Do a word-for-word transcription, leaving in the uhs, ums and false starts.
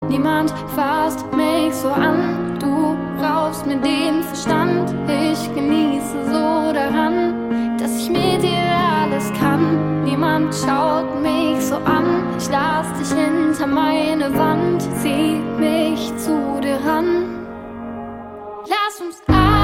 Niemand fasst mich so an. Du raubst mir den Verstand. Ich genieße so daran, dass ich mit dir alles kann. Niemand schaut mich so an. Ich lass dich hinter meine Wand. Zieh mich zu dir ran. Lass uns an.